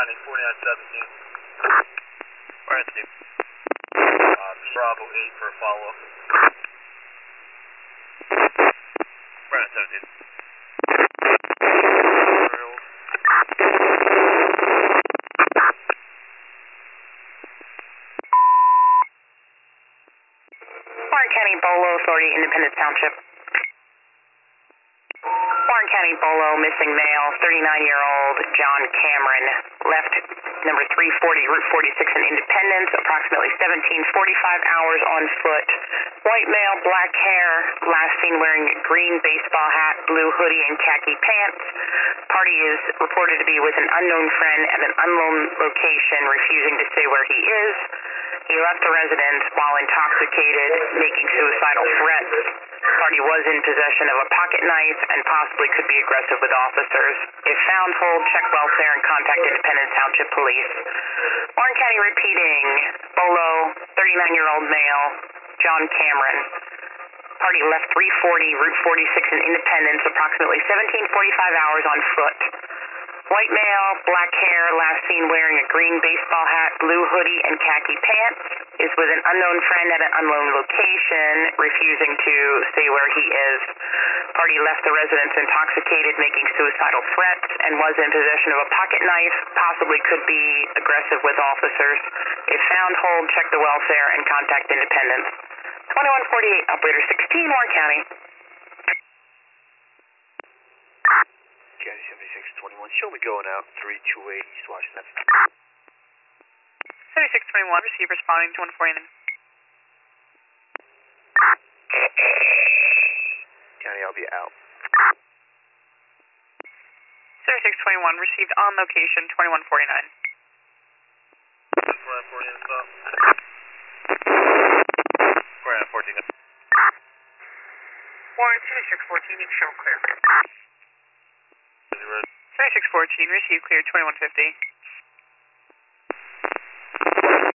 County, 4917. Where is it? Bravo 8 for a follow-up. Where is it? Warren County Bolo Authority, Independence Township. Warren County Bolo, missing male, 39-year-old John Cameron, left number 340, Route 46 in Independence, approximately 17:45 hours on foot. White male, black hair, last seen wearing a green baseball hat, blue hoodie, and khaki pants. Party is reported to be with an unknown friend at an unknown location, refusing to say where he is. He left the residence while intoxicated, making suicidal threats. Party was in possession of a pocket knife and possibly could be aggressive with officers. If found, hold, check welfare, and contact Independence Township Police. Warren County repeating, Bolo, 39-year-old male, John Cameron. Party left 340, Route 46 in Independence, approximately 17:45 hours on foot. White male, black hair, last seen wearing a green baseball hat, blue hoodie, and khaki pants, is with an unknown friend at an unknown location, refusing to say where he is. Party left the residence intoxicated, making suicidal threats, and was in possession of a pocket knife, possibly could be aggressive with officers. If found, hold, check the welfare, and contact Independence. 2148, Operator 16, Warren County. County 7621, show me going out, 328 East Washington. 7621, receive responding to 149. County, I'll be out. 7621, received on location 2149. 49 stop. 4914. Warren 7614, you show clear. 7614, receive clear 2150.